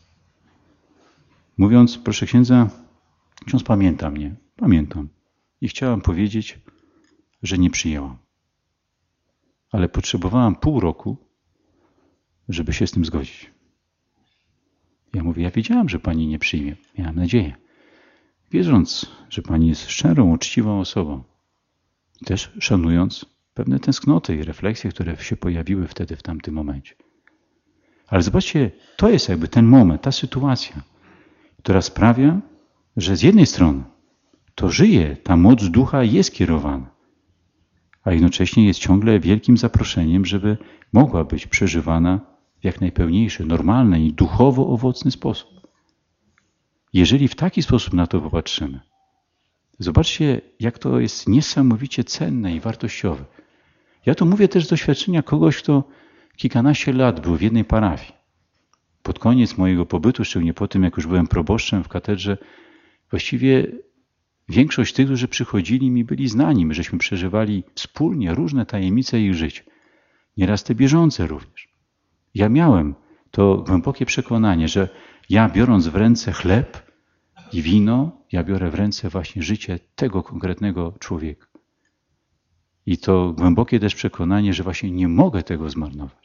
Mówiąc, proszę księdza, ksiądz pamięta mnie. Pamiętam. I chciałam powiedzieć, że nie przyjęłam. Ale potrzebowałam pół roku, żeby się z tym zgodzić. Ja mówię, ja wiedziałam, że pani nie przyjmie. Miałam nadzieję. Wierząc, że pani jest szczerą, uczciwą osobą. Też szanując pewne tęsknoty i refleksje, które się pojawiły wtedy, w tamtym momencie. Ale zobaczcie, to jest jakby ten moment, ta sytuacja, która sprawia, że z jednej strony to żyje, ta moc ducha jest kierowana, a jednocześnie jest ciągle wielkim zaproszeniem, żeby mogła być przeżywana w jak najpełniejszy, normalny i duchowo owocny sposób. Jeżeli w taki sposób na to popatrzymy, zobaczcie, jak to jest niesamowicie cenne i wartościowe. Ja to mówię też z doświadczenia kogoś, kto kilkanaście lat był w jednej parafii. Pod koniec mojego pobytu, szczególnie po tym, jak już byłem proboszczem w katedrze, właściwie większość tych, którzy przychodzili mi, byli znani. My żeśmy przeżywali wspólnie różne tajemnice ich życia. Nieraz te bieżące również. Ja miałem to głębokie przekonanie, że ja biorąc w ręce chleb i wino, ja biorę w ręce właśnie życie tego konkretnego człowieka. I to głębokie też przekonanie, że właśnie nie mogę tego zmarnować.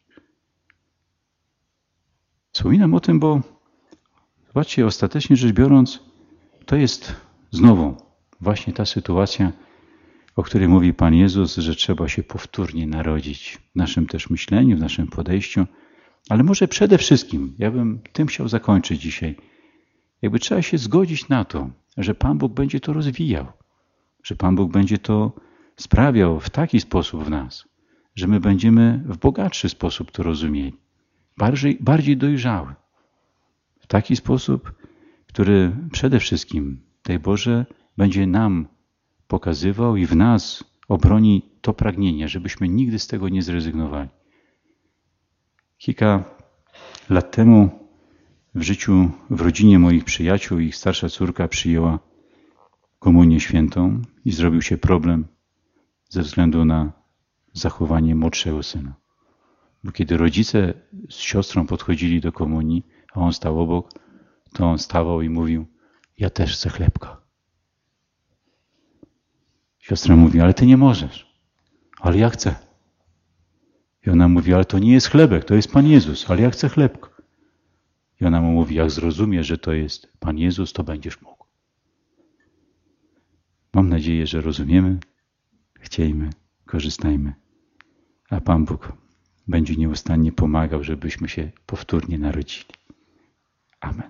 Wspominam o tym, bo zobaczcie, ostatecznie rzecz biorąc, to jest znowu właśnie ta sytuacja, o której mówi Pan Jezus, że trzeba się powtórnie narodzić w naszym też myśleniu, w naszym podejściu. Ale może przede wszystkim, ja bym tym chciał zakończyć dzisiaj, jakby trzeba się zgodzić na to, że Pan Bóg będzie to rozwijał, że Pan Bóg będzie to sprawiał w taki sposób w nas, że my będziemy w bogatszy sposób to rozumieli, bardziej dojrzały. W taki sposób, który przede wszystkim, daj Boże, będzie nam pokazywał i w nas obroni to pragnienie, żebyśmy nigdy z tego nie zrezygnowali. Kilka lat temu w rodzinie moich przyjaciół ich starsza córka przyjęła komunię świętą i zrobił się problem ze względu na zachowanie młodszego syna. Bo kiedy rodzice z siostrą podchodzili do komunii, a on stał obok, to on stawał i mówił: ja też chcę chlebka. Siostra mówi: ale ty nie możesz. Ale ja chcę. I ona mówi: ale to nie jest chlebek, to jest Pan Jezus, ale ja chcę chlebka. I ona mu mówi: jak zrozumiesz, że to jest Pan Jezus, to będziesz mógł. Mam nadzieję, że rozumiemy, chciejmy, korzystajmy, a Pan Bóg będzie nieustannie pomagał, żebyśmy się powtórnie narodzili. Amen.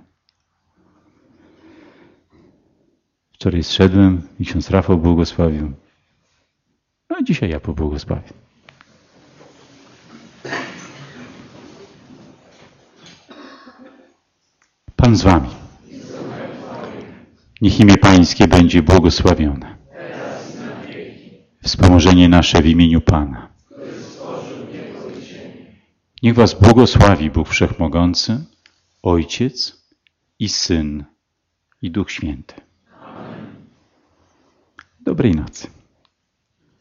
Wczoraj zszedłem i ksiądz Rafał błogosławił. No a dzisiaj ja pobłogosławię. Pan z wami. Niech imię Pańskie będzie błogosławione. Wspomożenie nasze w imieniu Pana. Niech was błogosławi Bóg Wszechmogący, Ojciec i Syn i Duch Święty. Dobrej nocy.